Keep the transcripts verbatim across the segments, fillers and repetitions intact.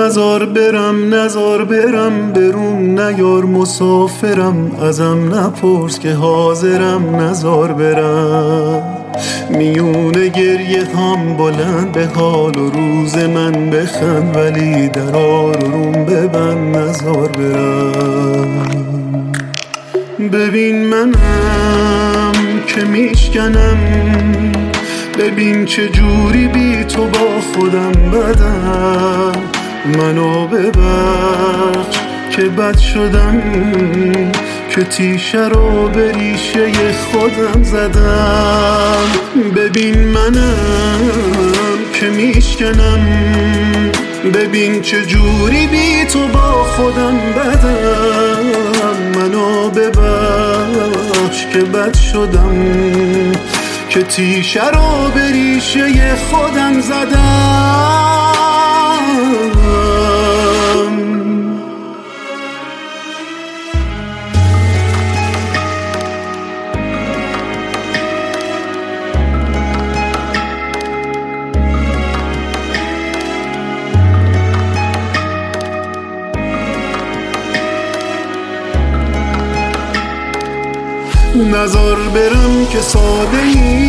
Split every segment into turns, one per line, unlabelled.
نزار برم نزار برم برون نیار مسافرم، ازم نپرس که حاضرم نزار برم. میونه گریه هم بلند به حال و روز من بخند، ولی در آروم ببند نزار برم. ببین منم که میشکنم، ببین چه جوری بی تو با خودم بدم. منو ببخش که بد شدم، که تیشه رو به ریشه خودم زدم. ببین منم که میشکنم، ببین چه جوری بی تو با خودم بدم. منو ببخش که بد شدم، که تیشه رو به ریشه خودم زدم. نزار برم که ساده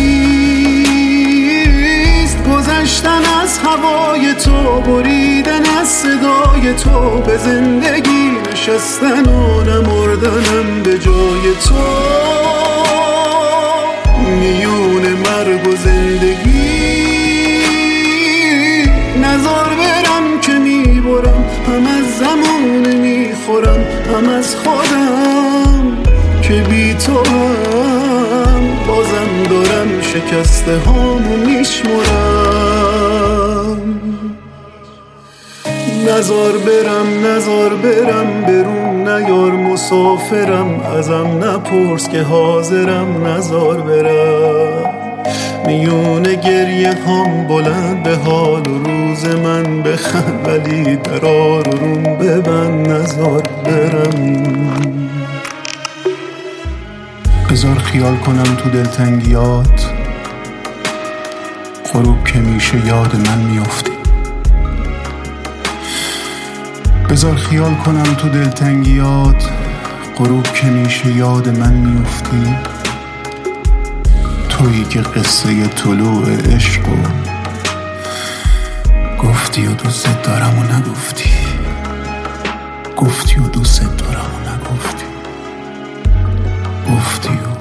نیست گذشتن از هوای تو، بریدن از صدای تو، به زندگی نشستن و نمردنم به جای تو. میون مرگ و زندگی نزار برم که میبرم، هم از زمان میخورم هم از خودم، که بی تو هم بازم دارم شکسته هامو میشمرم. نزار برم نزار برم برون نیار مسافرم، ازم نپرس که حاضرم نزار برم. میونه گریه هم بلند به حال و روز من بخند، ولی در آروم ببند نزار برم.
بذار خیال کنم تو دلتنگیات، غروب که میشه یاد من میافتی. بذار خیال کنم تو دلتنگیات، غروب که میشه یاد من میافتی. تویی که قصه طلوع عشق و گفتی و دوست دارم و نگفتی، گفتی و دوست دارم و نگفتی، گفتی و